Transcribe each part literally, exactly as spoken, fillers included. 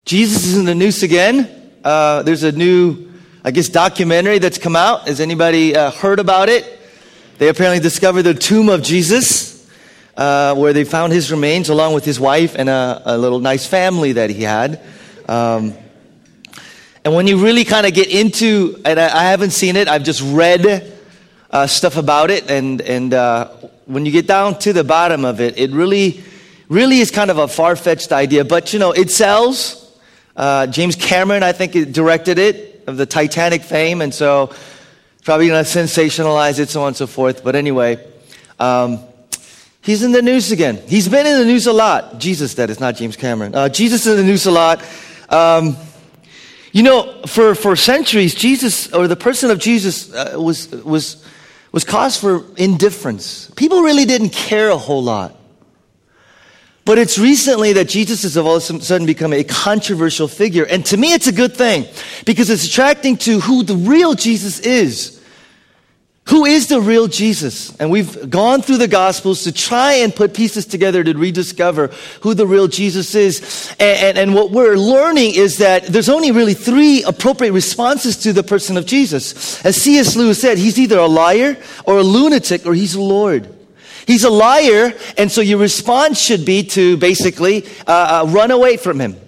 Jesus is in the news again. Uh, there's a new, I guess, documentary that's come out. Has anybody uh, heard about it? They apparently discovered the tomb of Jesus, uh, where they found his remains along with his wife and a, a little nice family that he had. Um, and when you really kind of get into, and I, I haven't seen it, I've just read uh, stuff about it, and and uh, when you get down to the bottom of it, it really, really is kind of a far-fetched idea. But you know, it sells. Uh, James Cameron, I think, directed it, of the Titanic fame, and so probably going to sensationalize it, so on and so forth. But anyway, um, he's in the news again. He's been in the news a lot. Jesus, that is, not James Cameron. Uh, Jesus is in the news a lot. Um, you know, for, for centuries, Jesus, or the person of Jesus, uh, was was was cause for indifference. People really didn't care a whole lot. But it's recently that Jesus has all of a sudden become a controversial figure. And to me, it's a good thing, because it's attracting to who the real Jesus is. Who is the real Jesus? And we've gone through the Gospels to try and put pieces together to rediscover who the real Jesus is. And, and, and what we're learning is that there's only really three appropriate responses to the person of Jesus. As C S Lewis said, he's either a liar or a lunatic or he's Lord. He's a liar, and so your response should be to basically uh, uh, run away from him.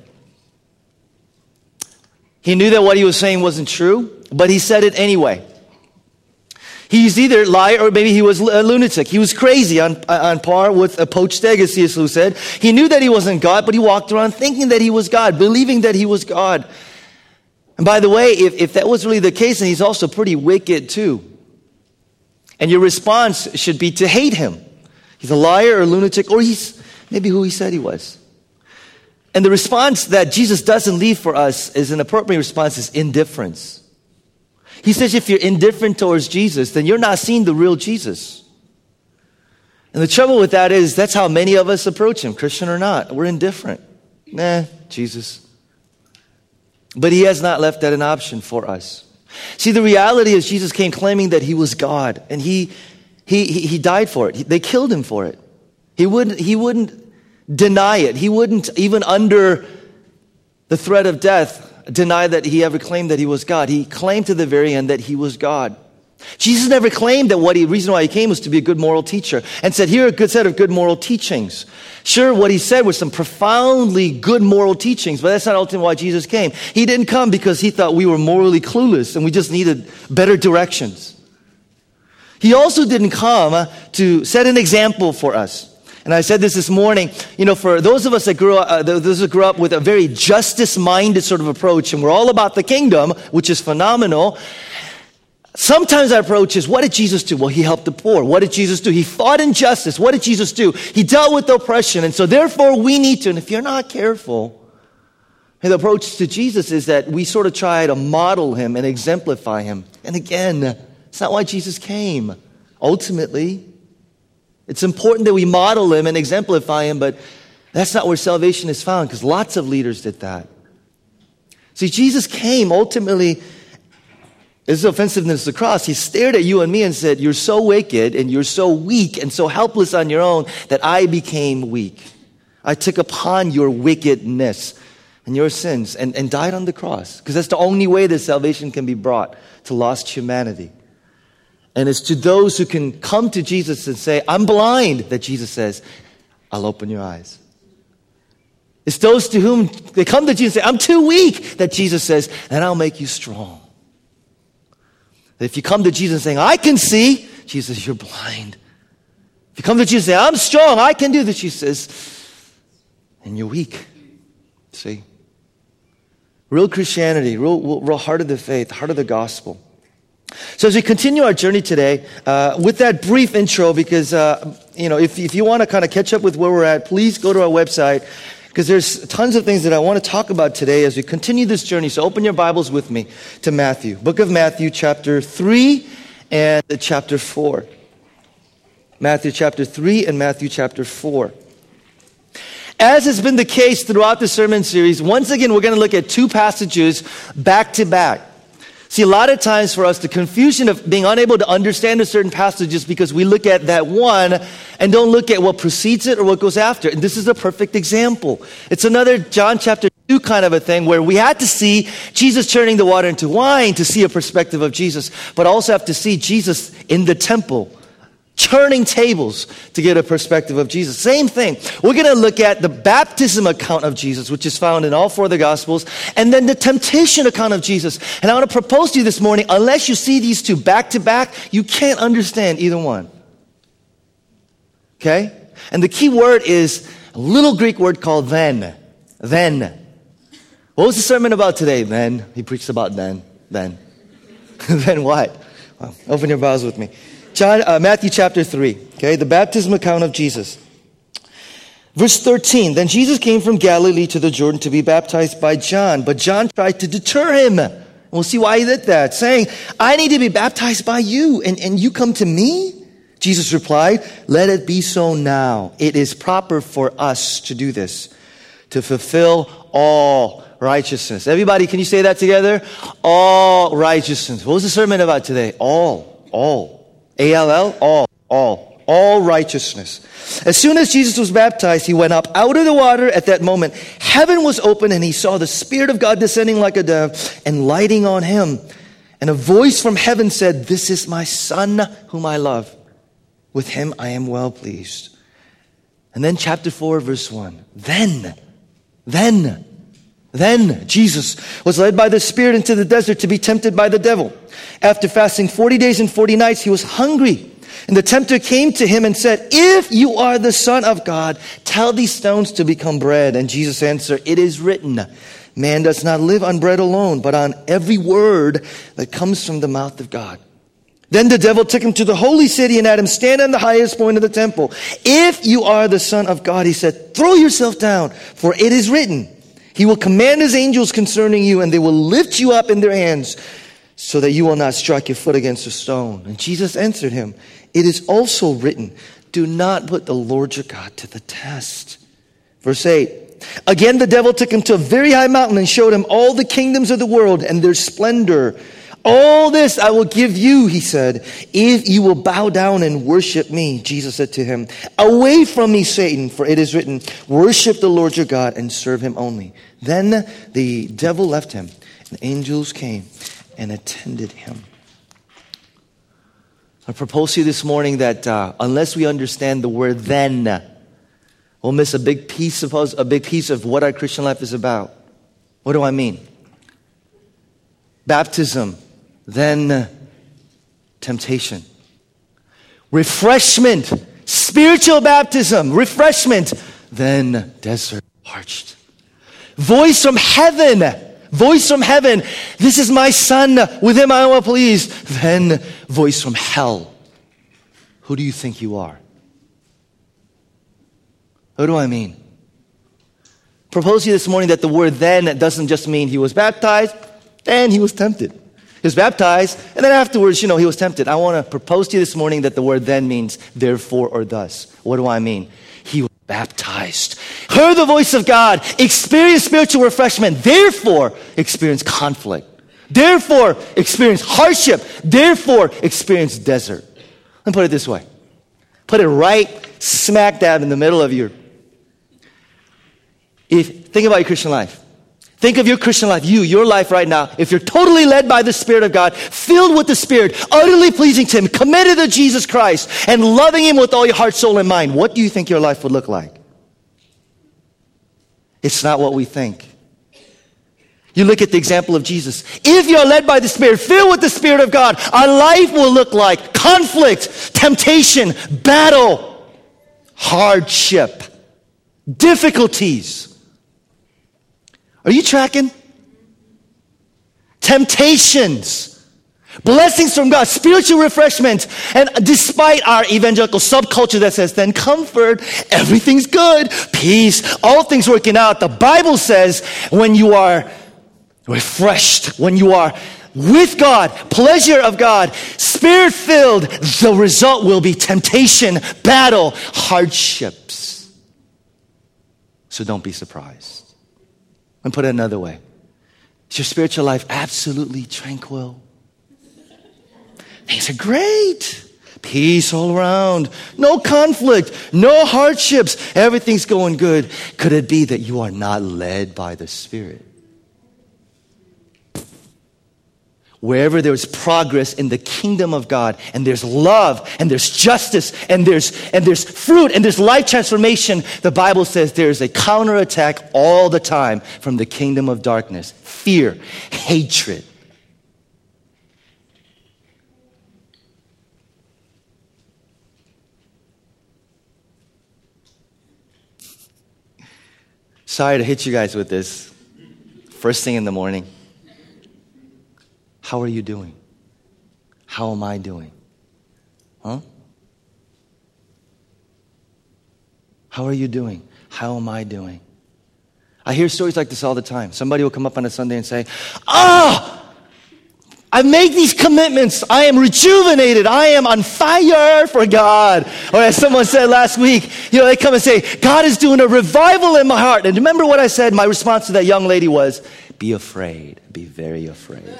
He knew that what he was saying wasn't true, but he said it anyway. He's either a liar or maybe he was a lunatic. He was crazy, on, on par with a poached egg, as C S Lewis said. He knew that he wasn't God, but he walked around thinking that he was God, believing that he was God. And by the way, if, if that was really the case, then he's also pretty wicked too. And your response should be to hate him. He's a liar or a lunatic, or he's maybe who he said he was. And the response that Jesus doesn't leave for us is an appropriate response is indifference. He says if you're indifferent towards Jesus, then you're not seeing the real Jesus. And the trouble with that is that's how many of us approach him, Christian or not. We're indifferent. Nah, Jesus. But he has not left that an option for us. See, the reality is Jesus came claiming that he was God, and he he he, he died for it. He, they killed him for it. He wouldn't he wouldn't deny it. He wouldn't, even under the threat of death, deny that he ever claimed that he was God. He claimed to the very end that he was God. Jesus never claimed that what he reason why he came was to be a good moral teacher, and said, here are a good set of good moral teachings. Sure, what he said was some profoundly good moral teachings, but that's not ultimately why Jesus came. He didn't come because he thought we were morally clueless and we just needed better directions. He also didn't come to set an example for us. And I said this this morning, you know, for those of us that grew up, uh, those that grew up with a very justice-minded sort of approach, and we're all about the kingdom, which is phenomenal. Sometimes our approach is, what did Jesus do? Well, he helped the poor. What did Jesus do? He fought injustice. What did Jesus do? He dealt with oppression. And so therefore we need to, and if you're not careful, the approach to Jesus is that we sort of try to model him and exemplify him. And again, it's not why Jesus came. Ultimately, it's important that we model him and exemplify him, but that's not where salvation is found, because lots of leaders did that. See, Jesus came ultimately. This is offensiveness of the cross. He stared at you and me and said, you're so wicked and you're so weak and so helpless on your own that I became weak. I took upon your wickedness and your sins and, and died on the cross, because that's the only way that salvation can be brought to lost humanity. And it's to those who can come to Jesus and say, I'm blind, that Jesus says, I'll open your eyes. It's those to whom they come to Jesus and say, I'm too weak, that Jesus says, and I'll make you strong. If you come to Jesus saying, I can see, Jesus says, you're blind. If you come to Jesus and say, I'm strong, I can do this, Jesus says, and you're weak. See? Real Christianity, real, real heart of the faith, heart of the gospel. So as we continue our journey today, uh, with that brief intro, because, uh, you know, if, if you want to kind of catch up with where we're at, please go to our website, because there's tons of things that I want to talk about today as we continue this journey. So open your Bibles with me to Matthew. Book of Matthew, chapter three and chapter four. Matthew chapter three and Matthew chapter four. As has been the case throughout the sermon series, once again, we're going to look at two passages back to back. See, a lot of times for us, the confusion of being unable to understand a certain passage is because we look at that one and don't look at what precedes it or what goes after it. And this is a perfect example. It's another John chapter two kind of a thing where we had to see Jesus turning the water into wine to see a perspective of Jesus, but also have to see Jesus in the temple, turning tables to get a perspective of Jesus. Same thing. We're going to look at the baptism account of Jesus, which is found in all four of the Gospels, and then the temptation account of Jesus. And I want to propose to you this morning, unless you see these two back to back, you can't understand either one. Okay? And the key word is a little Greek word called then. Then. What was the sermon about today? Then. He preached about then. Then. Then what? Well, open your Bibles with me. John, uh, Matthew chapter three, okay, the baptism account of Jesus. Verse thirteen, then Jesus came from Galilee to the Jordan to be baptized by John, but John tried to deter him. And we'll see why he did that, saying, I need to be baptized by you, and, and you come to me? Jesus replied, let it be so now. It is proper for us to do this, to fulfill all righteousness. Everybody, can you say that together? All righteousness. What was the sermon about today? All, all. A L L, all, all, all righteousness. As soon as Jesus was baptized, he went up out of the water. At that moment, heaven was open and he saw the Spirit of God descending like a dove and lighting on him. And a voice from heaven said, this is my Son whom I love. With him I am well pleased. And then chapter four, verse one. Then, then, then Jesus was led by the Spirit into the desert to be tempted by the devil. After fasting forty days and forty nights, he was hungry. And the tempter came to him and said, if you are the Son of God, tell these stones to become bread. And Jesus answered, it is written, man does not live on bread alone, but on every word that comes from the mouth of God. Then the devil took him to the holy city and had him stand on the highest point of the temple. If you are the Son of God, he said, throw yourself down, for it is written, he will command his angels concerning you, and they will lift you up in their hands, so that you will not strike your foot against a stone. And Jesus answered him, it is also written, do not put the Lord your God to the test. Verse eight, again the devil took him to a very high mountain and showed him all the kingdoms of the world and their splendor. All this I will give you, he said, if you will bow down and worship me. Jesus said to him, away from me, Satan, for it is written, worship the Lord your God and serve him only. Then the devil left him, and angels came and attended him. I propose to you this morning that uh, unless we understand the word then, we'll miss a big piece of us, a big piece of what our Christian life is about. What do I mean? Baptism, then temptation. Refreshment, spiritual baptism, refreshment, then desert parched. Voice from heaven. Voice from heaven, this is my Son, with him I am well pleased. Then voice from hell, who do you think you are? What do I mean? Propose to you this morning that the word then doesn't just mean he was baptized and he was tempted. He was baptized and then afterwards, you know, he was tempted. I want to propose to you this morning that the word then means therefore or thus. What do I mean? He was baptized, heard the voice of God, experienced spiritual refreshment, therefore experienced conflict, therefore experienced hardship, therefore experienced desert. Let me put it this way. Put it right smack dab in the middle of your, if think about your Christian life. Think of your Christian life, you, your life right now. If you're totally led by the Spirit of God, filled with the Spirit, utterly pleasing to him, committed to Jesus Christ, and loving him with all your heart, soul, and mind, what do you think your life would look like? It's not what we think. You look at the example of Jesus. If you're led by the Spirit, filled with the Spirit of God, our life will look like conflict, temptation, battle, hardship, difficulties. Are you tracking? Temptations, blessings from God, spiritual refreshment. And despite our evangelical subculture that says, then comfort, everything's good, peace, all things working out. The Bible says when you are refreshed, when you are with God, pleasure of God, Spirit-filled, the result will be temptation, battle, hardships. So don't be surprised. And put it another way. Is your spiritual life absolutely tranquil? Things are great. Peace all around. No conflict. No hardships. Everything's going good. Could it be that you are not led by the Spirit? Wherever there's progress in the kingdom of God, and there's love, and there's justice, and there's and there's fruit, and there's life transformation, the Bible says there's a counterattack all the time from the kingdom of darkness. Fear, hatred. Sorry to hit you guys with this. First thing in the morning. How are you doing? How am I doing? Huh? How are you doing? How am I doing? I hear stories like this all the time. Somebody will come up on a Sunday and say, ah, oh, I make these commitments. I am rejuvenated. I am on fire for God. Or as someone said last week, you know, they come and say, God is doing a revival in my heart. And remember what I said? My response to that young lady was, be afraid. Be very afraid.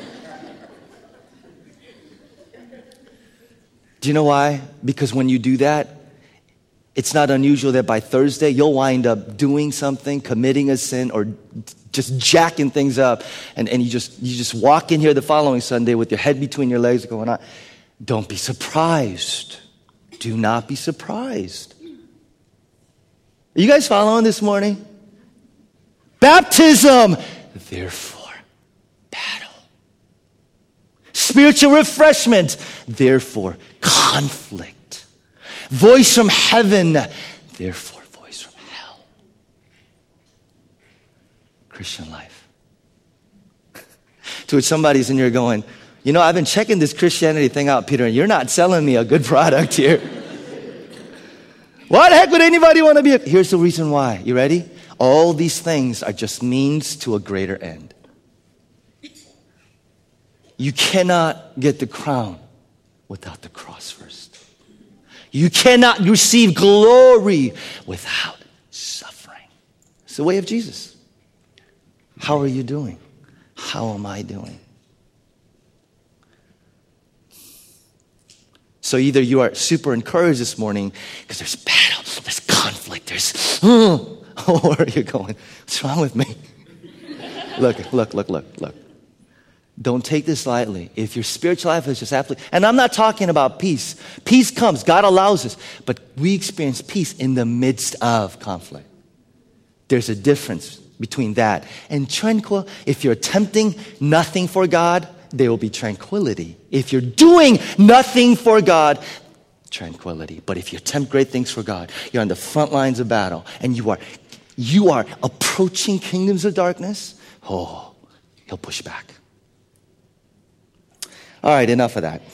Do you know why? Because when you do that, it's not unusual that by Thursday, you'll wind up doing something, committing a sin, or just jacking things up. And, and you just you just walk in here the following Sunday with your head between your legs going on. Don't be surprised. Do not be surprised. Are you guys following this morning? Baptism, therefore, battle. Spiritual refreshment, therefore, conflict. Voice from heaven, therefore, voice from hell. Christian life. To which somebody's in here going, you know, I've been checking this Christianity thing out, Peter, and you're not selling me a good product here. Why the heck would anybody want to be a... Here's the reason why. You ready? All these things are just means to a greater end. You cannot get the crown without the cross first. You cannot receive glory without suffering. It's the way of Jesus. How are you doing? How am I doing? So either you are super encouraged this morning because there's battle, there's conflict, there's, oh, or you're going, what's wrong with me? Look, look, look, look, look. Don't take this lightly. If your spiritual life is just absolutely, and I'm not talking about peace. Peace comes, God allows us, but we experience peace in the midst of conflict. There's a difference between that and tranquil. If you're attempting nothing for God, there will be tranquility. If you're doing nothing for God, tranquility. But if you attempt great things for God, you're on the front lines of battle, and you are, you are approaching kingdoms of darkness, oh, he'll push back. All right, enough of that.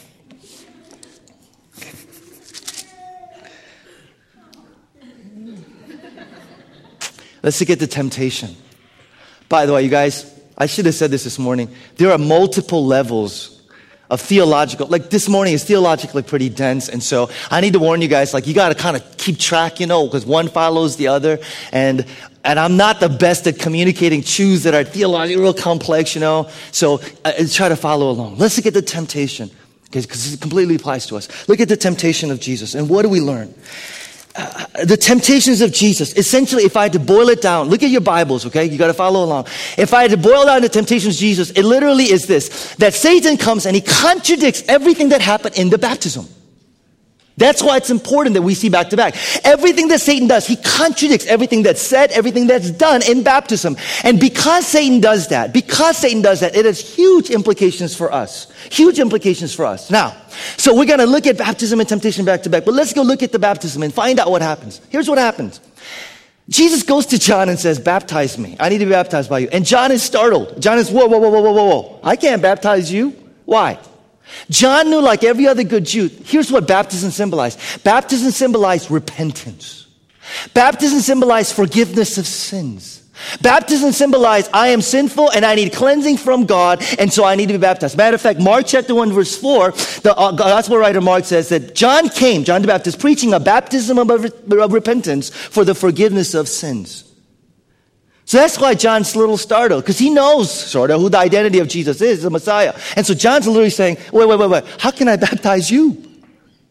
Let's look at the temptation. By the way, you guys, I should have said this this morning. There are multiple levels of theological, like this morning is theologically pretty dense. And so I need to warn you guys, like you got to kind of keep track, you know, because one follows the other. And And I'm not the best at communicating truths that are theologically real complex, you know. So uh, try to follow along. Let's look at the temptation, because it completely applies to us. Look at the temptation of Jesus. And what do we learn? Uh, the temptations of Jesus. Essentially, if I had to boil it down, look at your Bibles, okay? You got to follow along. If I had to boil down the temptations of Jesus, it literally is this, that Satan comes and he contradicts everything that happened in the baptism. That's why it's important that we see back to back. Everything that Satan does, he contradicts everything that's said, everything that's done in baptism. And because Satan does that, because Satan does that, it has huge implications for us. Huge implications for us. Now, so we're going to look at baptism and temptation back to back, but let's go look at the baptism and find out what happens. Here's what happens. Jesus goes to John and says, baptize me. I need to be baptized by you. And John is startled. John is, whoa, whoa, whoa, whoa, whoa, whoa. I can't baptize you. Why? John knew, like every other good Jew, here's what baptism symbolized. Baptism symbolized repentance. Baptism symbolized forgiveness of sins. Baptism symbolized I am sinful and I need cleansing from God, and so I need to be baptized. Matter of fact, Mark chapter one verse four, the uh, gospel writer Mark says that John came, John the Baptist, preaching a baptism of, of repentance for the forgiveness of sins. So that's why John's a little startled, because he knows sort of who the identity of Jesus is, the Messiah. And so John's literally saying, wait, wait, wait, wait, how can I baptize you?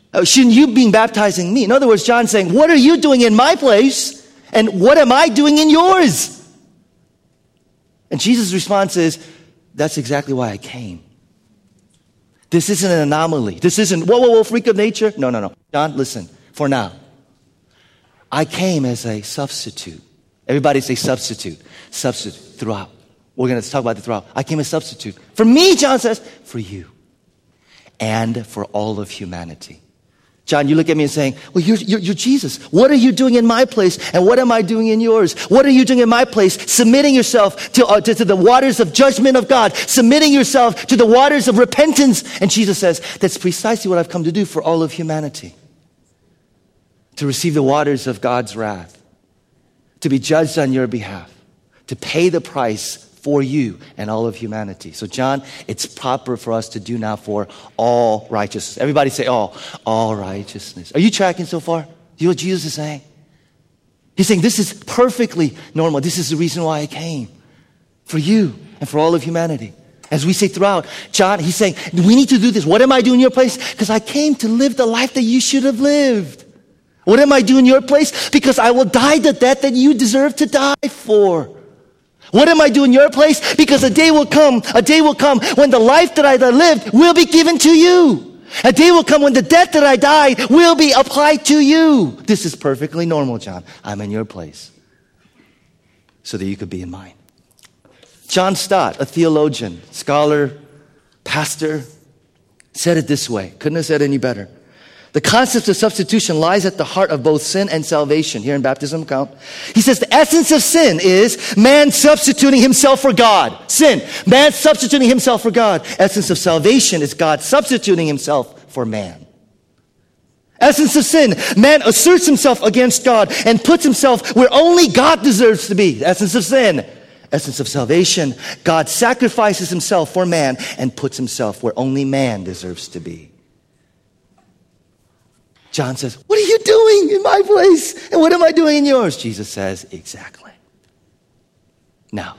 Uh, shouldn't you be baptizing me? In other words, John's saying, what are you doing in my place? And what am I doing in yours? And Jesus' response is, that's exactly why I came. This isn't an anomaly. This isn't, whoa, whoa, whoa, freak of nature. No, no, no. John, listen, for now. I came as a substitute. Everybody say substitute. Substitute throughout. We're going to talk about it throughout. I came as a substitute. For me, John says, for you. And for all of humanity. John, you look at me and saying, well, you're, you're, you're Jesus. What are you doing in my place? And what am I doing in yours? What are you doing in my place? Submitting yourself to, uh, to, to the waters of judgment of God. Submitting yourself to the waters of repentance. And Jesus says, that's precisely what I've come to do for all of humanity. To receive the waters of God's wrath. To be judged on your behalf. To pay the price for you and all of humanity. So John, it's proper for us to do now for all righteousness. Everybody say all. All righteousness. Are you tracking so far? You know what Jesus is saying? He's saying this is perfectly normal. This is the reason why I came. For you and for all of humanity. As we say throughout, John, he's saying, we need to do this. What am I doing in your place? Because I came to live the life that you should have lived. What am I doing in your place? Because I will die the death that you deserve to die for. What am I doing in your place? Because a day will come, a day will come when the life that I lived will be given to you. A day will come when the death that I died will be applied to you. This is perfectly normal, John. I'm in your place so that you could be in mine. John Stott, a theologian, scholar, pastor, said it this way. Couldn't have said any better. The concept of substitution lies at the heart of both sin and salvation. Here in baptism account, he says the essence of sin is man substituting himself for God. Sin, man substituting himself for God. Essence of salvation is God substituting himself for man. Essence of sin, man asserts himself against God and puts himself where only God deserves to be. Essence of sin. Essence of salvation, God sacrifices himself for man and puts himself where only man deserves to be. John says, what are you doing in my place? And what am I doing in yours? Jesus says, exactly. Now,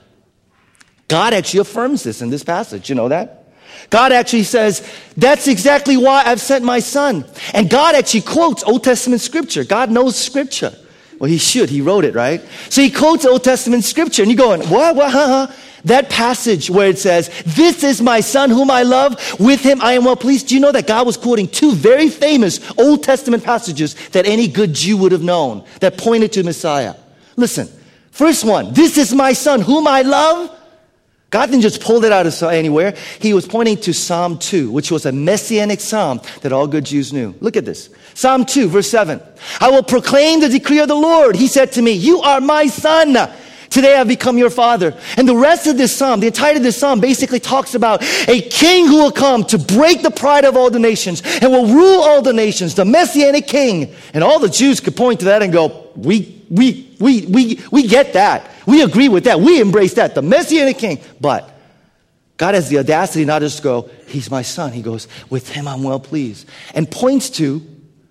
God actually affirms this in this passage. You know that? God actually says, that's exactly why I've sent my son. And God actually quotes Old Testament scripture. God knows scripture. Well, he should. He wrote it, right? So he quotes Old Testament scripture. And you're going, what? What? Huh? Huh? That passage where it says, this is my son whom I love, with him I am well pleased. Do you know that God was quoting two very famous Old Testament passages that any good Jew would have known that pointed to Messiah? Listen, first one, this is my son whom I love. God didn't just pull it out of anywhere. He was pointing to Psalm two, which was a messianic psalm that all good Jews knew. Look at this. Psalm two, verse seven. I will proclaim the decree of the Lord. He said to me, you are my son. Today I've become your father. And the rest of this psalm, the entirety of this psalm basically talks about a king who will come to break the pride of all the nations and will rule all the nations, the messianic king. And all the Jews could point to that and go, we, we, we, we, we get that. We agree with that. We embrace that. The messianic king. But God has the audacity not just to go, he's my son. He goes, with him I'm well pleased. And points to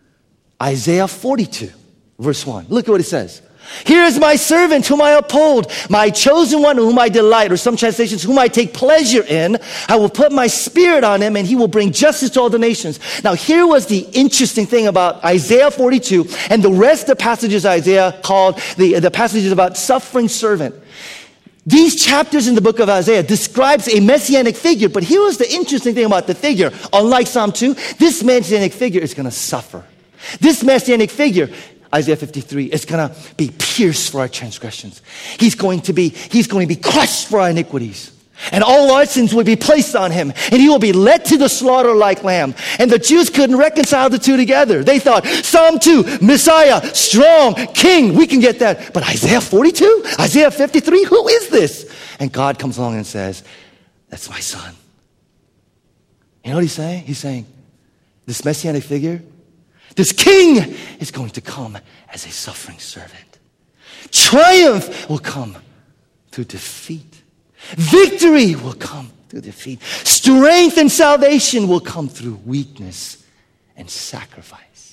Isaiah forty-two, verse one. Look at what it says. Here is my servant whom I uphold, my chosen one whom I delight, or some translations, whom I take pleasure in. I will put my spirit on him and he will bring justice to all the nations. Now here was the interesting thing about Isaiah forty-two and the rest of the passages Isaiah called the, the passages about suffering servant. These chapters in the book of Isaiah describes a messianic figure, but here was the interesting thing about the figure. Unlike Psalm two, this messianic figure is going to suffer. This messianic figure, Isaiah fifty-three, is going to be pierced for our transgressions. He's going to be, he's going to be crushed for our iniquities. And all our sins will be placed on him. And he will be led to the slaughter like lamb. And the Jews couldn't reconcile the two together. They thought, Psalm two, Messiah, strong, king, we can get that. But Isaiah forty-two, Isaiah fifty-three, who is this? And God comes along and says, that's my son. You know what he's saying? He's saying, this messianic figure, this king is going to come as a suffering servant. Triumph will come through defeat. Victory will come through defeat. Strength and salvation will come through weakness and sacrifice.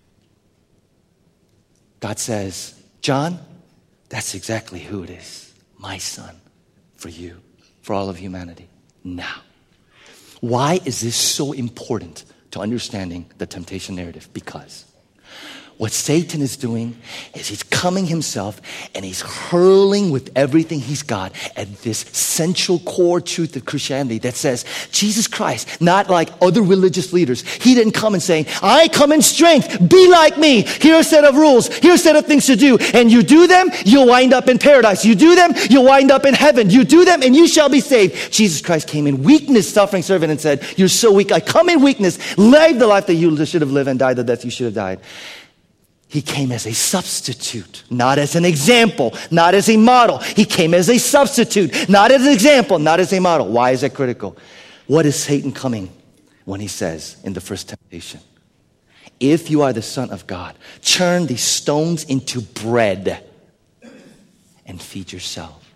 God says, John, that's exactly who it is. My son, for you, for all of humanity. Now, why is this so important to understanding the temptation narrative, because what Satan is doing is he's coming himself and he's hurling with everything he's got at this central core truth of Christianity that says, Jesus Christ, not like other religious leaders. He didn't come and saying, I come in strength, be like me. Here are a set of rules. Here are a set of things to do. And you do them, you'll wind up in paradise. You do them, you'll wind up in heaven. You do them and you shall be saved. Jesus Christ came in weakness, suffering servant, and said, you're so weak. I come in weakness, live the life that you should have lived and died the death you should have died. He came as a substitute, not as an example, not as a model. He came as a substitute, not as an example, not as a model. Why is that critical? What is Satan coming when he says in the first temptation, if you are the Son of God, turn these stones into bread and feed yourself.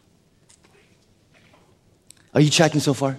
Are you tracking so far?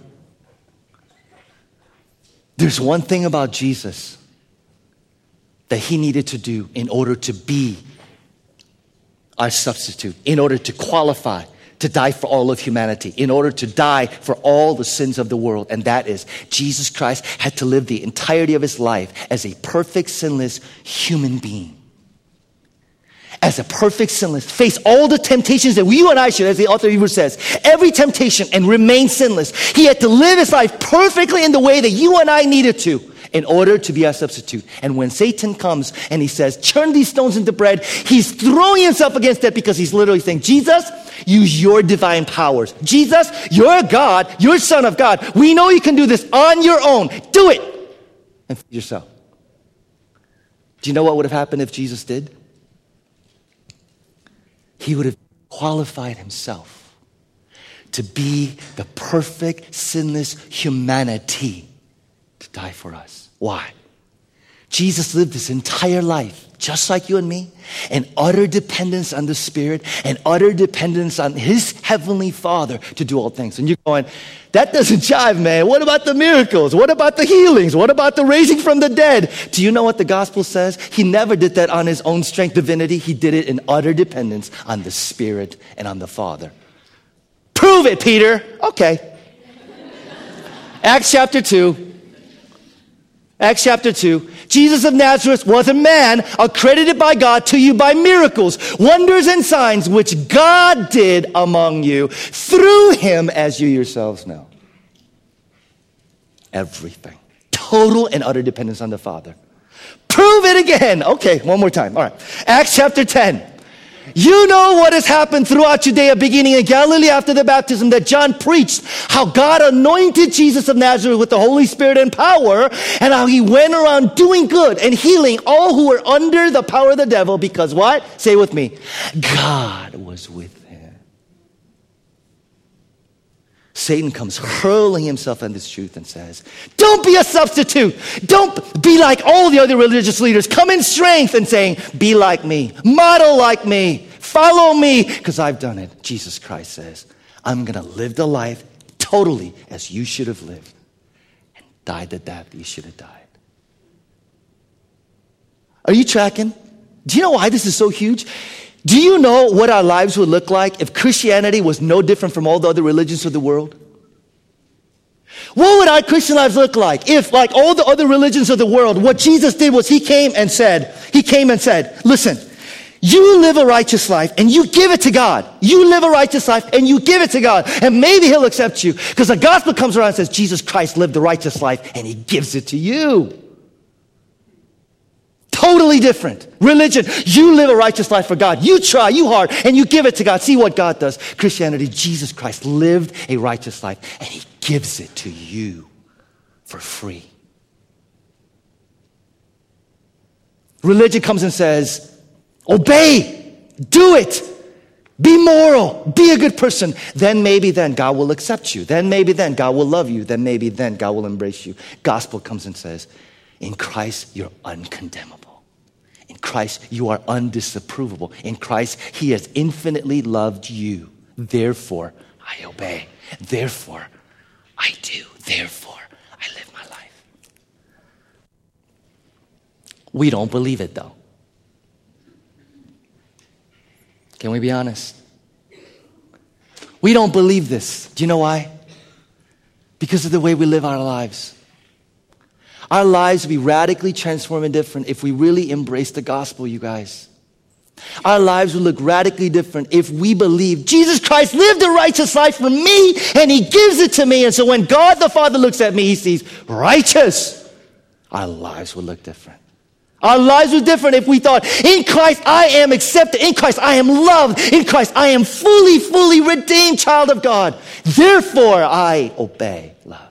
There's one thing about Jesus that he needed to do in order to be our substitute, in order to qualify to die for all of humanity, in order to die for all the sins of the world. And that is, Jesus Christ had to live the entirety of his life as a perfect, sinless human being. As a perfect, sinless, face all the temptations that you and I should, as the author of Hebrews says, every temptation, and remain sinless. He had to live his life perfectly in the way that you and I needed to, in order to be our substitute. And when Satan comes and he says, turn these stones into bread, he's throwing himself against that, because he's literally saying, Jesus, use your divine powers. Jesus, you're God, you're Son of God. We know you can do this on your own. Do it and feed yourself. Do you know what would have happened if Jesus did? He would have qualified himself to be the perfect, sinless humanity to die for us. Why? Jesus lived his entire life, just like you and me, in utter dependence on the Spirit and utter dependence on his heavenly Father to do all things. And you're going, that doesn't jive, man. What about the miracles? What about the healings? What about the raising from the dead? Do you know what the gospel says? He never did that on his own strength, divinity. He did it in utter dependence on the Spirit and on the Father. Prove it, Peter. Okay. Acts chapter two. Acts chapter two, Jesus of Nazareth was a man accredited by God to you by miracles, wonders, and signs which God did among you through him, as you yourselves know. Everything. Total and utter dependence on the Father. Prove it again. Okay, one more time. All right. Acts chapter ten. You know what has happened throughout Judea, beginning in Galilee after the baptism, that John preached how God anointed Jesus of Nazareth with the Holy Spirit and power, and how he went around doing good and healing all who were under the power of the devil, because what? Say it with me. God was with him. Satan comes hurling himself on this truth and says, don't be a substitute. Don't be like all the other religious leaders. Come in strength and saying, be like me, model like me, follow me, because I've done it. Jesus Christ says, I'm going to live the life totally as you should have lived and died the death that you should have died. Are you tracking? Do you know why this is so huge? Do you know what our lives would look like if Christianity was no different from all the other religions of the world? What would our Christian lives look like if, like all the other religions of the world, what Jesus did was he came and said, he came and said, listen, you live a righteous life and you give it to God. You live a righteous life and you give it to God. And maybe he'll accept you, because the gospel comes around and says, Jesus Christ lived the righteous life and he gives it to you. Totally different. Religion, you live a righteous life for God. You try, you hard, and you give it to God. See what God does. Christianity, Jesus Christ lived a righteous life, and he gives it to you for free. Religion comes and says, obey, do it, be moral, be a good person. Then maybe then God will accept you. Then maybe then God will love you. Then maybe then God will embrace you. Gospel comes and says, in Christ, you're uncondemnable. In Christ, you are undisapprovable. In Christ, he has infinitely loved you. Therefore, I obey. Therefore, I do. Therefore, I live my life. We don't believe it, though. Can we be honest? We don't believe this. Do you know why? Because of the way we live our lives. Our lives will be radically transformed and different if we really embrace the gospel, you guys. Our lives will look radically different if we believe Jesus Christ lived a righteous life for me and he gives it to me. And so when God the Father looks at me, he sees righteous. Our lives will look different. Our lives were different if we thought, in Christ I am accepted. In Christ I am loved. In Christ I am fully, fully redeemed child of God. Therefore I obey love.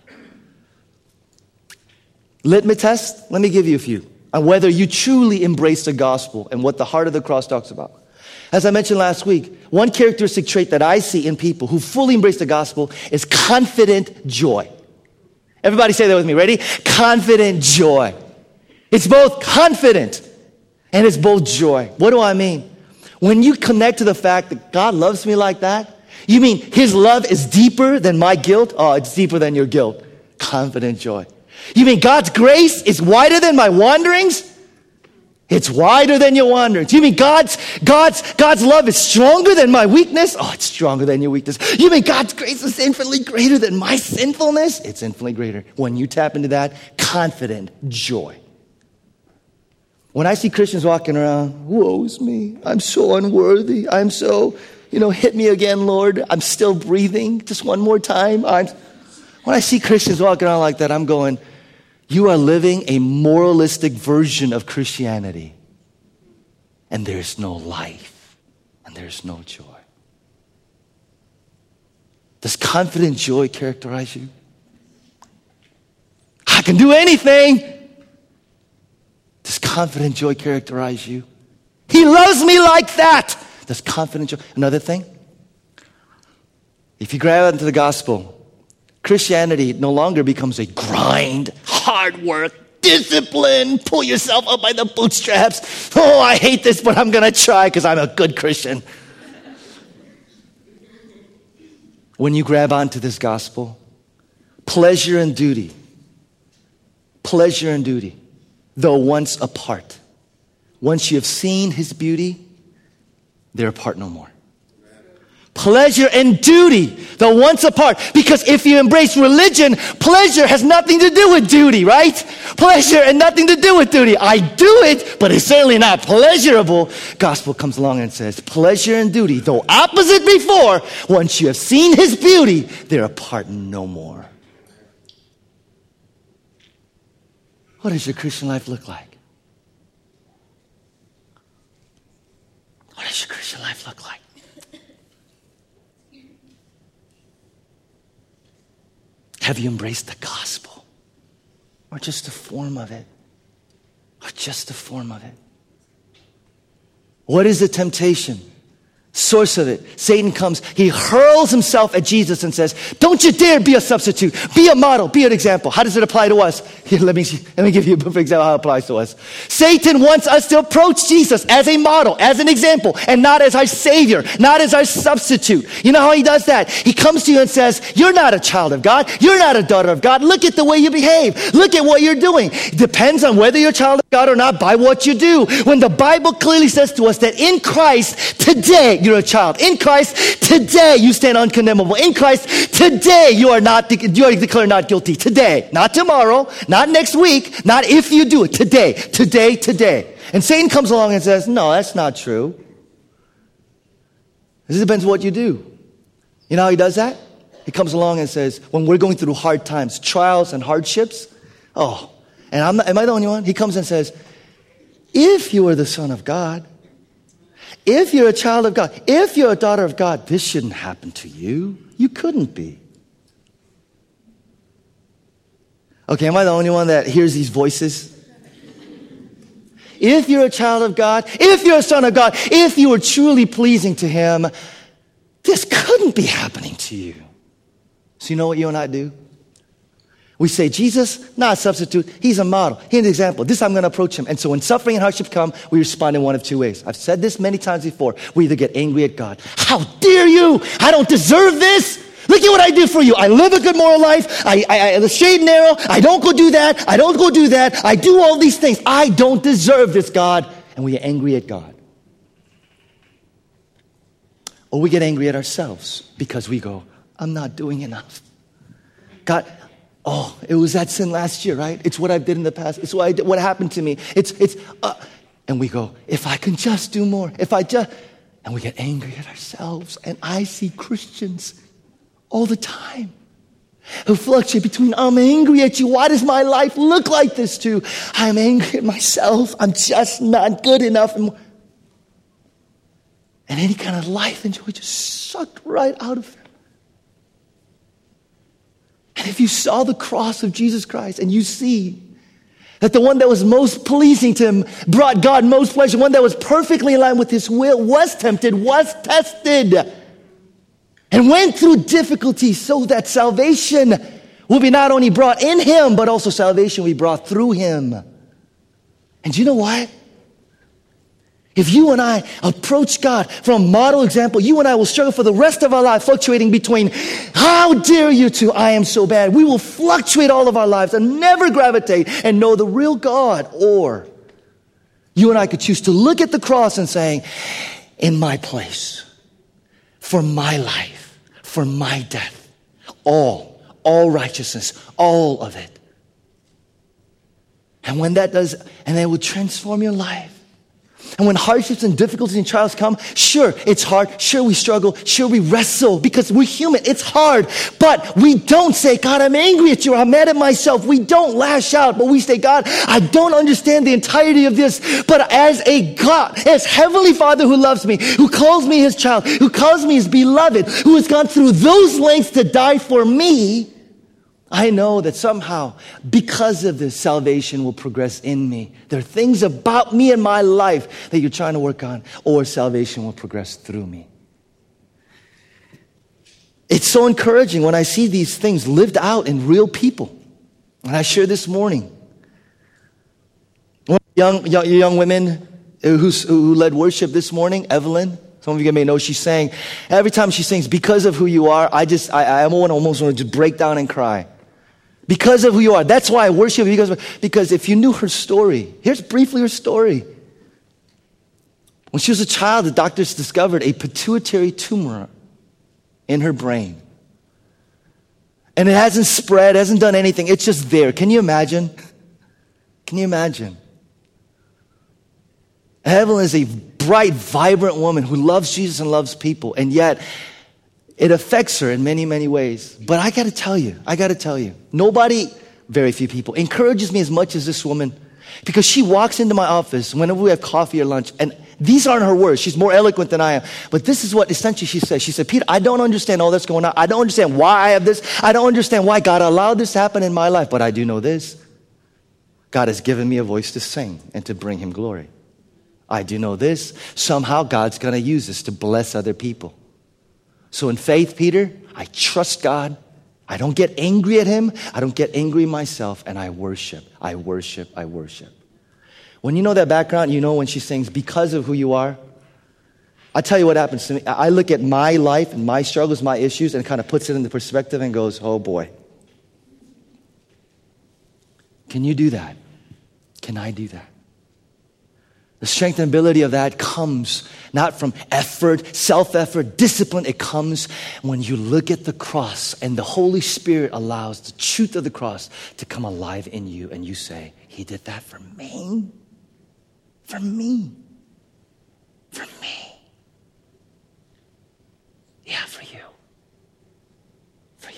Litmus test, let me give you a few on whether you truly embrace the gospel and what the heart of the cross talks about. As I mentioned last week, one characteristic trait that I see in people who fully embrace the gospel is confident joy. Everybody say that with me. Ready? Confident joy. It's both confident and it's both joy. What do I mean? When you connect to the fact that God loves me like that, you mean his love is deeper than my guilt? Oh, it's deeper than your guilt. Confident joy. You mean God's grace is wider than my wanderings? It's wider than your wanderings. You mean God's, God's, God's love is stronger than my weakness? Oh, it's stronger than your weakness. You mean God's grace is infinitely greater than my sinfulness? It's infinitely greater. When you tap into that, confident joy. When I see Christians walking around, woe is me. I'm so unworthy. I'm so, you know, hit me again, Lord. I'm still breathing. Just one more time. I'm, when I see Christians walking around like that, I'm going, you are living a moralistic version of Christianity. And there's no life. And there's no joy. Does confident joy characterize you? I can do anything. Does confident joy characterize you? He loves me like that. Does confident joy. Another thing. If you grab into the gospel, Christianity no longer becomes a grind, hard work, discipline, pull yourself up by the bootstraps. Oh, I hate this, but I'm going to try because I'm a good Christian. When you grab onto this gospel, pleasure and duty, pleasure and duty, though once apart, once you have seen his beauty, they're apart no more. Pleasure and duty, though once apart. Because if you embrace religion, pleasure has nothing to do with duty, right? Pleasure and nothing to do with duty. I do it, but it's certainly not pleasurable. Gospel comes along and says, pleasure and duty, though opposite before, once you have seen his beauty, they're apart no more. What does your Christian life look like? What does your Christian life look like? Have you embraced the gospel? Or just a form of it? Or just a form of it? What is the temptation? Source of it. Satan comes, he hurls himself at Jesus and says, don't you dare be a substitute. Be a model. Be an example. How does it apply to us? Here, let me, let me give you a perfect example of how it applies to us. Satan wants us to approach Jesus as a model, as an example, and not as our savior, not as our substitute. You know how he does that? He comes to you and says, you're not a child of God. You're not a daughter of God. Look at the way you behave. Look at what you're doing. It depends on whether you're a child of God or not by what you do. When the Bible clearly says to us that in Christ, today, you're a child. In Christ, today you stand uncondemnable. In Christ, today you are not, you are declared not guilty. Today, not tomorrow, not next week, not if you do it. Today, today, today. And Satan comes along and says, no, that's not true. This depends on what you do. You know how he does that? He comes along and says, when we're going through hard times, trials and hardships, oh, and I'm not, am I the only one? He comes and says, if you are the Son of God, if you're a child of God, if you're a daughter of God, this shouldn't happen to you. You couldn't be. Okay, am I the only one that hears these voices? If you're a child of God, if you're a son of God, if you are truly pleasing to him, this couldn't be happening to you. So you know what you and I do? We say, Jesus, not a substitute. He's a model. He's an example. This, I'm going to approach him. And so when suffering and hardship come, we respond in one of two ways. I've said this many times before. We either get angry at God. How dare you? I don't deserve this. Look at what I do for you. I live a good moral life. I, I, I the straight and narrow. I don't go do that. I don't go do that. I do all these things. I don't deserve this, God. And we get angry at God. Or we get angry at ourselves because we go, I'm not doing enough. God, Oh, it was that sin last year, right? It's what I did in the past. It's what I did, what happened to me. It's, it's, uh, and we go, if I can just do more, if I just, and we get angry at ourselves. And I see Christians all the time who fluctuate between, I'm angry at you. Why does my life look like this too? I'm angry at myself. I'm just not good enough. And, and any kind of life and joy just sucked right out of them. And if you saw the cross of Jesus Christ and you see that the one that was most pleasing to him brought God most pleasure, one that was perfectly in line with his will, was tempted, was tested, and went through difficulty so that salvation will be not only brought in him, but also salvation will be brought through him. And you know what? If you and I approach God from a model example, you and I will struggle for the rest of our life, fluctuating between, how dare you, to I am so bad. We will fluctuate all of our lives and never gravitate and know the real God. Or you and I could choose to look at the cross and saying, in my place, for my life, for my death, all, all righteousness, all of it. And when that does, and it will transform your life. And when hardships and difficulties and trials come, sure, it's hard. Sure, we struggle. Sure, we wrestle because we're human. It's hard. But we don't say, God, I'm angry at you. Or I'm mad at myself. We don't lash out. But we say, God, I don't understand the entirety of this. But as a God, as Heavenly Father who loves me, who calls me his child, who calls me his beloved, who has gone through those lengths to die for me, I know that somehow, because of this, salvation will progress in me. There are things about me and my life that you're trying to work on, or salvation will progress through me. It's so encouraging when I see these things lived out in real people. And I share this morning. One young, young, young women who's, who led worship this morning, Evelyn, some of you may know she's saying, every time she sings, because of who you are, I just, I, I almost want to just break down and cry. Because of who you are. That's why I worship you. Because, because if you knew her story, here's briefly her story. When she was a child, the doctors discovered a pituitary tumor in her brain. And it hasn't spread, hasn't done anything. It's just there. Can you imagine? Can you imagine? Evelyn is a bright, vibrant woman who loves Jesus and loves people. And yet, it affects her in many, many ways. But I got to tell you, I got to tell you, nobody, very few people, encourages me as much as this woman, because she walks into my office whenever we have coffee or lunch, and these aren't her words. She's more eloquent than I am. But this is what essentially she says. She said, Peter, I don't understand all that's going on. I don't understand why I have this. I don't understand why God allowed this to happen in my life. But I do know this. God has given me a voice to sing and to bring him glory. I do know this. Somehow God's going to use this to bless other people. So in faith, Peter, I trust God. I don't get angry at him. I don't get angry myself. And I worship. I worship. I worship. When you know that background, you know when she sings, because of who you are. I tell you what happens to me. I look at my life and my struggles, my issues, and kind of puts it into perspective and goes, oh boy. Can you do that? Can I do that? The strength and ability of that comes not from effort, self-effort, discipline. It comes when you look at the cross and the Holy Spirit allows the truth of the cross to come alive in you. And you say, he did that for me. For me. For me. Yeah, for you. For you.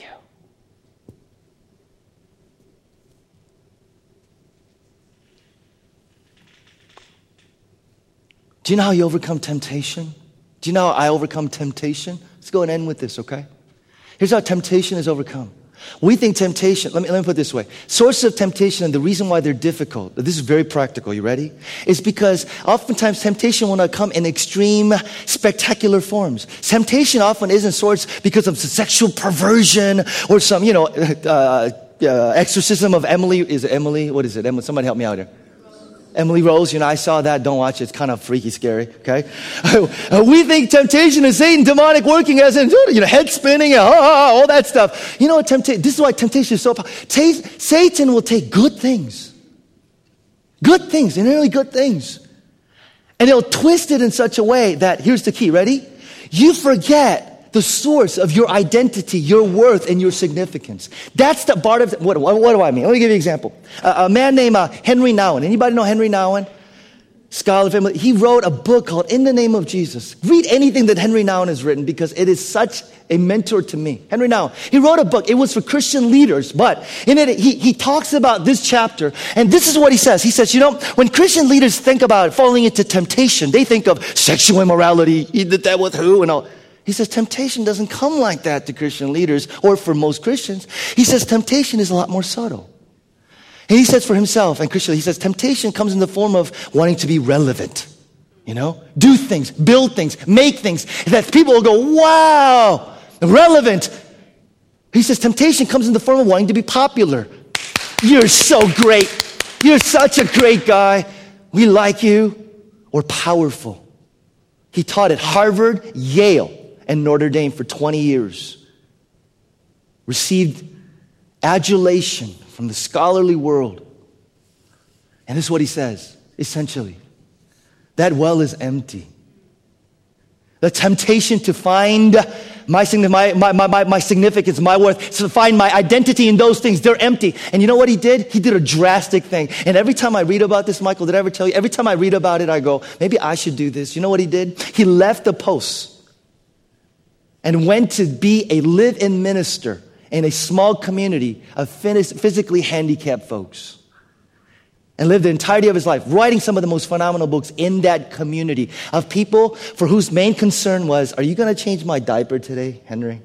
Do you know how you overcome temptation? Do you know how I overcome temptation? Let's go and end with this, okay? Here's how temptation is overcome. We think temptation, let me, let me put it this way. Sources of temptation and the reason why they're difficult, this is very practical, you ready? Is because oftentimes temptation will not come in extreme, spectacular forms. Temptation often isn't source because of sexual perversion or some, you know, uh, uh, exorcism of Emily. Is it Emily? What is it? Emily, somebody help me out here. Emily Rose, you know, I saw that. Don't watch it. It's kind of freaky, scary, okay? We think temptation is Satan, demonic working as in, you know, head spinning, and all that stuff. You know what temptation, this is why temptation is so powerful. Satan will take good things, good things, inherently good things, and he'll twist it in such a way that, here's the key, ready? You forget the source of your identity, your worth, and your significance. That's the part of, the, what, what, what do I mean? Let me give you an example. Uh, a man named uh, Henry Nouwen. Anybody know Henry Nouwen? Scholar family. He wrote a book called In the Name of Jesus. Read anything that Henry Nouwen has written because it is such a mentor to me. Henry Nouwen. He wrote a book. It was for Christian leaders, but in it, he, he talks about this chapter, and this is what he says. He says, you know, when Christian leaders think about falling into temptation, they think of sexual immorality, he did that with who and all. He says temptation doesn't come like that to Christian leaders or for most Christians. He says temptation is a lot more subtle. And he says for himself and Christian, he says temptation comes in the form of wanting to be relevant. You know, do things, build things, make things that people will go, wow, relevant. He says temptation comes in the form of wanting to be popular. You're so great. You're such a great guy. We like you. Or powerful. He taught at Harvard, Yale, and Notre Dame for twenty years. Received adulation from the scholarly world. And this is what he says, essentially. That well is empty. The temptation to find my, my, my, my, my significance, my worth, to find my identity in those things, they're empty. And you know what he did? He did a drastic thing. And every time I read about this, Michael, did I ever tell you? Every time I read about it, I go, maybe I should do this. You know what he did? He left the post and went to be a live-in minister in a small community of physically handicapped folks. And lived the entirety of his life writing some of the most phenomenal books in that community of people for whose main concern was, are you going to change my diaper today, Henry?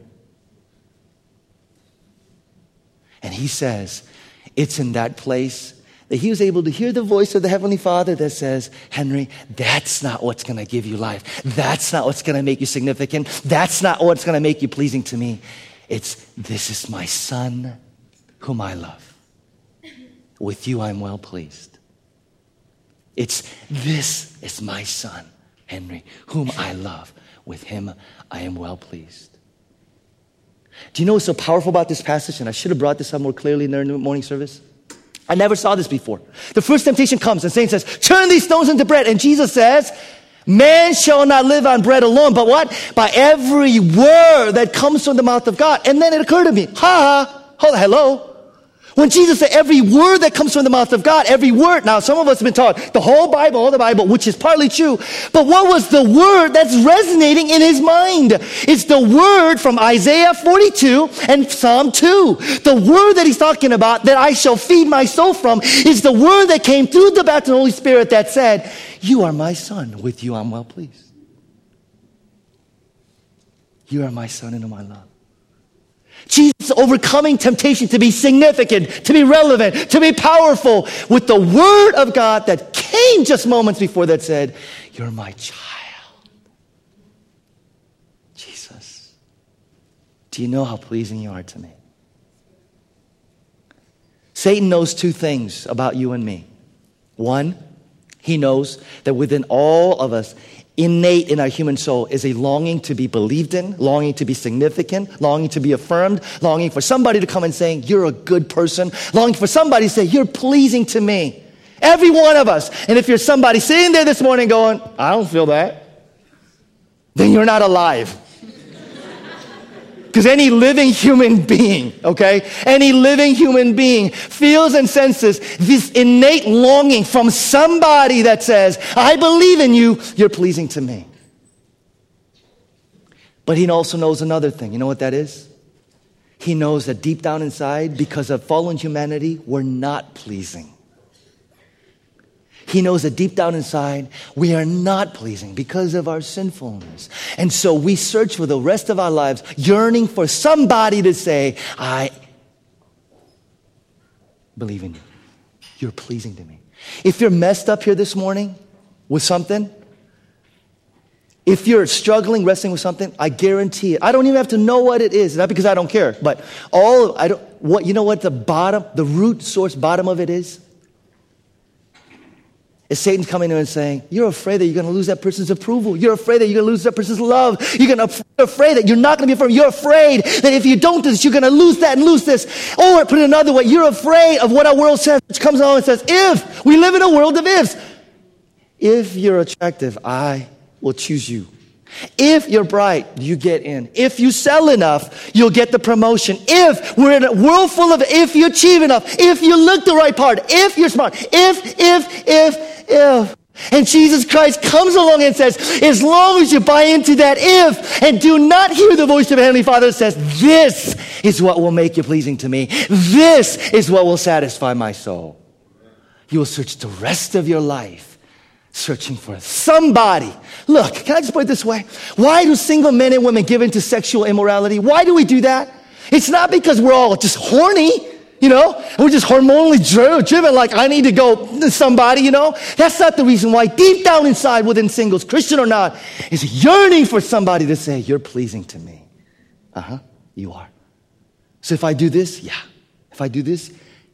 And he says, it's in that place that he was able to hear the voice of the Heavenly Father that says, Henry, that's not what's going to give you life. That's not what's going to make you significant. That's not what's going to make you pleasing to me. It's, this is my son whom I love. With you I'm well pleased. It's, this is my son, Henry, whom I love. With him I am well pleased. Do you know what's so powerful about this passage? And I should have brought this up more clearly in their morning service. I never saw this before. The first temptation comes and Satan says, turn these stones into bread. And Jesus says, man shall not live on bread alone, but what? By every word that comes from the mouth of God. And then it occurred to me, ha ha, hold on, hello. When Jesus said every word that comes from the mouth of God, every word. Now, some of us have been taught the whole Bible, all the Bible, which is partly true. But what was the word that's resonating in his mind? It's the word from Isaiah forty-two and Psalm two. The word that he's talking about that I shall feed my soul from is the word that came through the baptism of the Holy Spirit that said, you are my son, with you I'm well pleased. You are my son in whom I love. Jesus overcoming temptation to be significant, to be relevant, to be powerful with the word of God that came just moments before that said, you're my child. Jesus, do you know how pleasing you are to me? Satan knows two things about you and me. One, he knows that within all of us, innate in our human soul is a longing to be believed in, longing to be significant, longing to be affirmed, longing for somebody to come and saying, you're a good person, longing for somebody to say, you're pleasing to me. Every one of us. And if you're somebody sitting there this morning going, I don't feel that, then you're not alive. Because any living human being, okay, any living human being feels and senses this innate longing from somebody that says, I believe in you, you're pleasing to me. But he also knows another thing. You know what that is? He knows that deep down inside, because of fallen humanity, we're not pleasing. He knows that deep down inside, we are not pleasing because of our sinfulness. And so we search for the rest of our lives, yearning for somebody to say, I believe in you. You're pleasing to me. If you're messed up here this morning with something, if you're struggling, wrestling with something, I guarantee it. I don't even have to know what it is, not because I don't care, but all, I don't, what, you know what the bottom, the root source bottom of it is? Is Satan coming in and saying, you're afraid that you're going to lose that person's approval. You're afraid that you're going to lose that person's love. You're, gonna, you're afraid that you're not going to be affirmed. You're afraid that if you don't do this, you're going to lose that and lose this. Or put it another way, you're afraid of what our world says, which comes along and says, if, we live in a world of ifs. If you're attractive, I will choose you. If you're bright, you get in. If you sell enough, you'll get the promotion. If we're in a world full of, if you achieve enough, if you look the right part, if you're smart, if, if, if, if. And Jesus Christ comes along and says, as long as you buy into that if, and do not hear the voice of Heavenly Father that says, this is what will make you pleasing to me. This is what will satisfy my soul. You will search the rest of your life searching for somebody. Look, can I just put it this way? Why do single men and women give into sexual immorality? Why do we do that? It's not because we're all just horny, you know? We're just hormonally driven, like I need to go to somebody, you know? That's not the reason why. Deep down inside within singles, Christian or not, is yearning for somebody to say, you're pleasing to me. Uh-huh, you are. So if I do this, yeah. If I do this,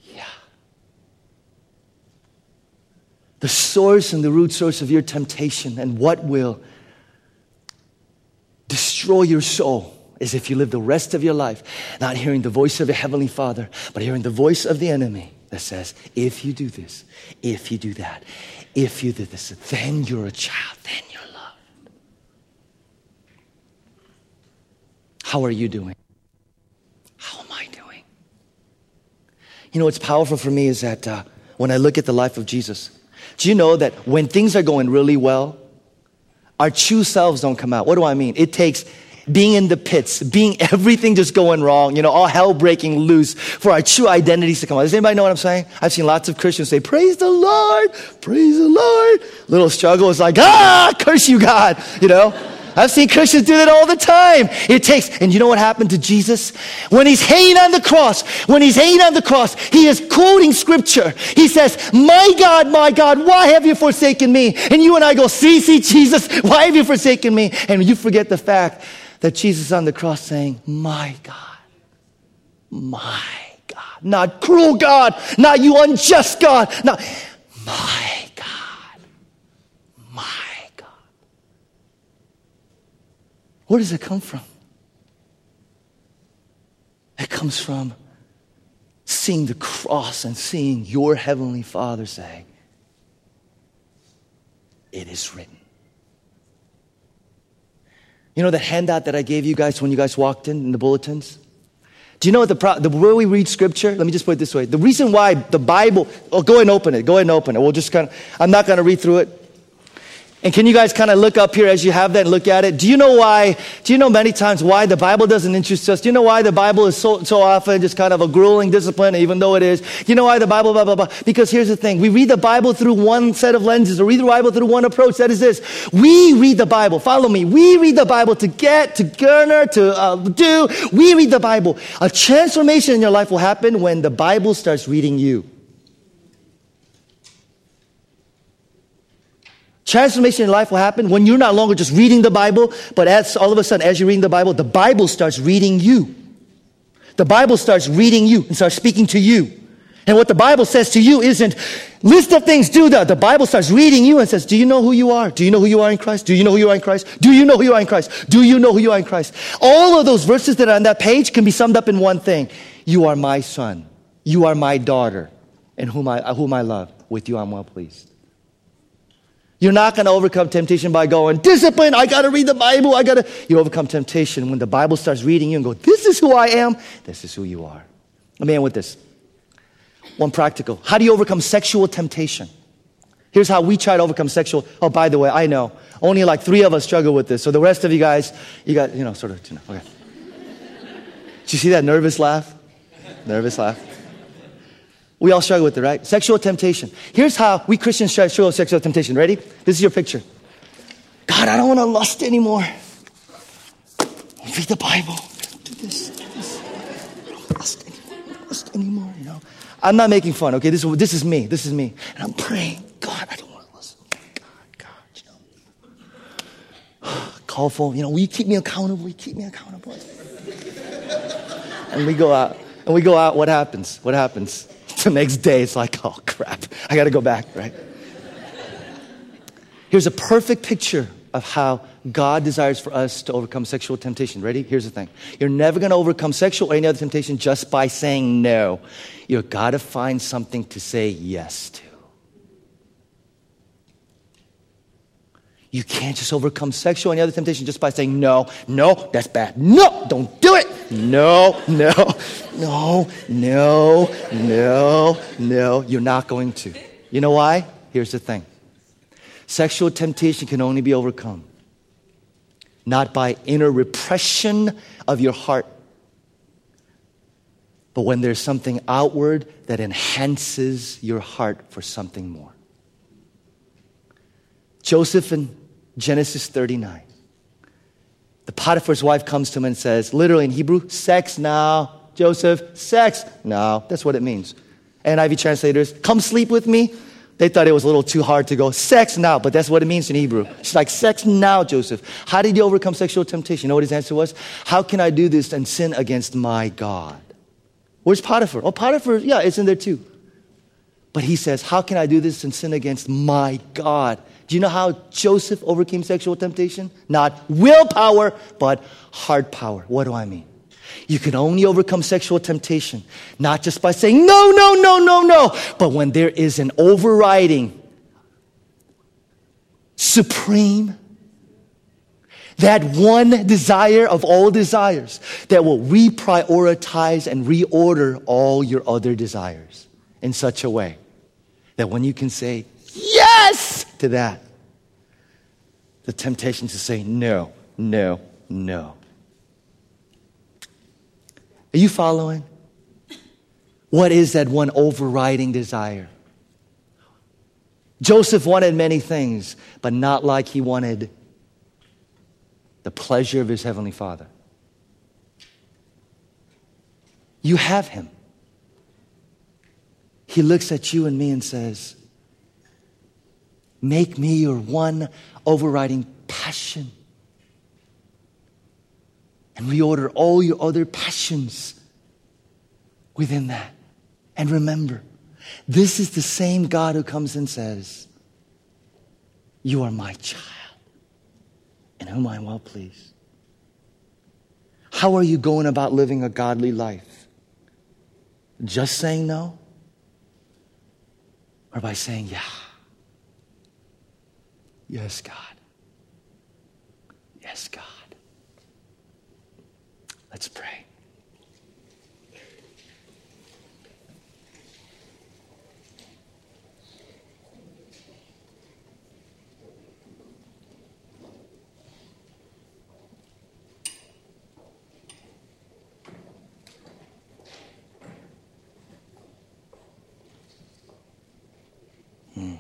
the source and the root source of your temptation and what will destroy your soul is if you live the rest of your life not hearing the voice of your Heavenly Father, but hearing the voice of the enemy that says, if you do this, if you do that, if you do this, then you're a child, then you're loved. How are you doing? How am I doing? You know what's powerful for me is that uh, when I look at the life of Jesus, do you know that when things are going really well, our true selves don't come out? What do I mean? It takes being in the pits, being everything just going wrong, you know, all hell breaking loose for our true identities to come out. Does anybody know what I'm saying? I've seen lots of Christians say, praise the Lord, praise the Lord. Little struggle is like, ah, curse you, God, you know. I've seen Christians do that all the time. It takes, and you know what happened to Jesus? When he's hanging on the cross, when he's hanging on the cross, he is quoting scripture. He says, my God, my God, why have you forsaken me? And you and I go, see, see, Jesus, why have you forsaken me? And you forget the fact that Jesus is on the cross saying, my God, my God, not cruel God, not you unjust God, not my God, my Where does it come from? It comes from seeing the cross and seeing your Heavenly Father say, it is written. You know the handout that I gave you guys when you guys walked in, in the bulletins? Do you know what the, pro- the way we read scripture? Let me just put it this way. The reason why the Bible, oh, go ahead and open it. Go ahead and open it. We'll just kind of, I'm not going to read through it. And can you guys kind of look up here as you have that and look at it? Do you know why, do you know many times why the Bible doesn't interest us? Do you know why the Bible is so, so often just kind of a grueling discipline, even though it is? Do you know why the Bible, blah, blah, blah? Because here's the thing. We read the Bible through one set of lenses, or read the Bible through one approach. That is this. We read the Bible. Follow me. We read the Bible to get, to garner, to uh, do. We read the Bible. A transformation in your life will happen when the Bible starts reading you. Transformation in life will happen when you're not longer just reading the Bible, but as all of a sudden, as you're reading the Bible, the Bible starts reading you. The Bible starts reading you and starts speaking to you. And what the Bible says to you isn't, list of things, do that. The Bible starts reading you and says, do you know who you are? Do you know who you are in Christ? Do you know who you are in Christ? Do you know who you are in Christ? Do you know who you are in Christ? All of those verses that are on that page can be summed up in one thing. You are my son. You are my daughter, and whom I, whom I love. With you I'm well pleased. You're not going to overcome temptation by going, discipline, I got to read the Bible, I got to. You overcome temptation when the Bible starts reading you and go, this is who I am, this is who you are. Let me end with this. One practical. How do you overcome sexual temptation? Here's how we try to overcome sexual. Oh, by the way, I know. Only like three of us struggle with this. So the rest of you guys, you got, you know, sort of, you know, okay. Did you see that nervous laugh? Nervous laugh. We all struggle with it, right? Sexual temptation. Here's how we Christians struggle with sexual temptation. Ready? This is your picture. God, I don't want to lust anymore. Read the Bible. Do this, do this. I don't lust anymore. I don't lust anymore, you know. I'm not making fun, okay? This is, this is me. This is me. And I'm praying, God, I don't want to lust. God, God, you know. Call for, you know, will you keep me accountable? Will you keep me accountable? And we go out. And we go out, what happens? What happens? The next day, it's like, oh, crap. I got to go back, right? Here's a perfect picture of how God desires for us to overcome sexual temptation. Ready? Here's the thing. You're never going to overcome sexual or any other temptation just by saying no. You've got to find something to say yes to. You can't just overcome sexual and other temptation just by saying, no, no, that's bad. No, don't do it. No, no, no, no, no, no. You're not going to. You know why? Here's the thing. Sexual temptation can only be overcome not by inner repression of your heart, but when there's something outward that enhances your heart for something more. Joseph in Genesis thirty-nine. The Potiphar's wife comes to him and says, literally in Hebrew, sex now. Joseph, sex now. That's what it means. N I V translators, come sleep with me. They thought it was a little too hard to go, sex now, but that's what it means in Hebrew. She's like, sex now, Joseph. How did you overcome sexual temptation? You know what his answer was? How can I do this and sin against my God? Where's Potiphar? Oh, Potiphar, yeah, it's in there too. But he says, how can I do this and sin against my God? Do you know how Joseph overcame sexual temptation? Not willpower, but heart power. What do I mean? You can only overcome sexual temptation, not just by saying, no, no, no, no, no, but when there is an overriding, supreme, that one desire of all desires that will reprioritize and reorder all your other desires in such a way that when you can say yes to that, the temptation to say no, no, no. Are you following? What is that one overriding desire? Joseph wanted many things, but not like he wanted the pleasure of his heavenly Father. You have him. He looks at you and me and says, make me your one overriding passion. And reorder all your other passions within that. And remember, this is the same God who comes and says, you are my child, in whom I am well pleased. How are you going about living a godly life? Just saying no? Or by saying, yeah. Yes, God. Yes, God. Let's pray. Hmm.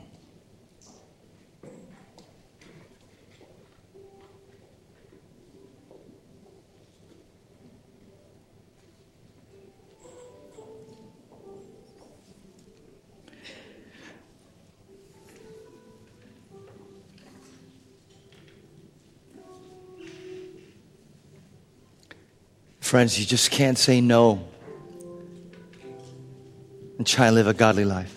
Friends, you just can't say no and try and live a godly life.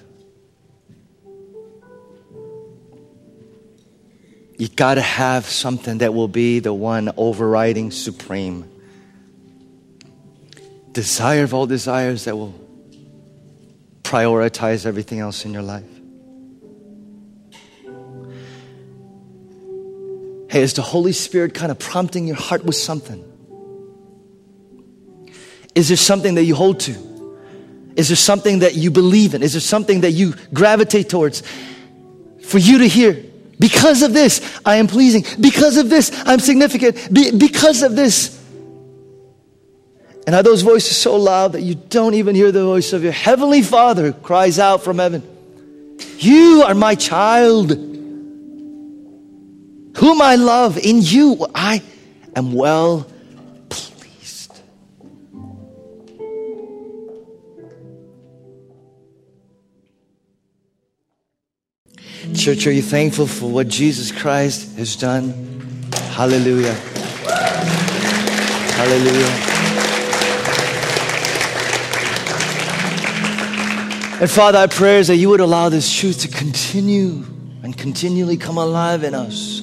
You got to have something that will be the one overriding supreme desire of all desires that will prioritize everything else in your life. Hey, is the Holy Spirit kind of prompting your heart with something? Is there something that you hold to? Is there something that you believe in? Is there something that you gravitate towards for you to hear? Because of this, I am pleasing. Because of this, I'm significant. Be- because of this. And are those voices so loud that you don't even hear the voice of your heavenly Father who cries out from heaven, you are my child, whom I love. In you, I am well pleased. Church, are you thankful for what Jesus Christ has done? Hallelujah. Hallelujah. And Father, I pray is that you would allow this truth to continue and continually come alive in us.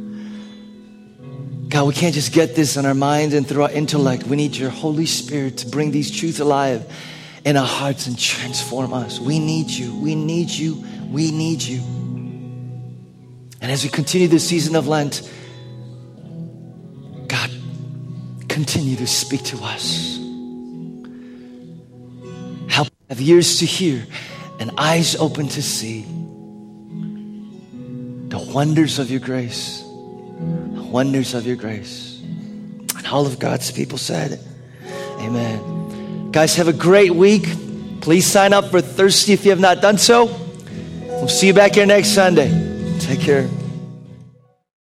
God, we can't just get this in our minds and through our intellect. We need your Holy Spirit to bring these truths alive in our hearts and transform us. We need you. We need you. We need you. And as we continue this season of Lent, God, continue to speak to us. Help us have ears to hear and eyes open to see the wonders of your grace. The wonders of your grace. And all of God's people said, amen. Guys, have a great week. Please sign up for Thirsty if you have not done so. We'll see you back here next Sunday. Take care.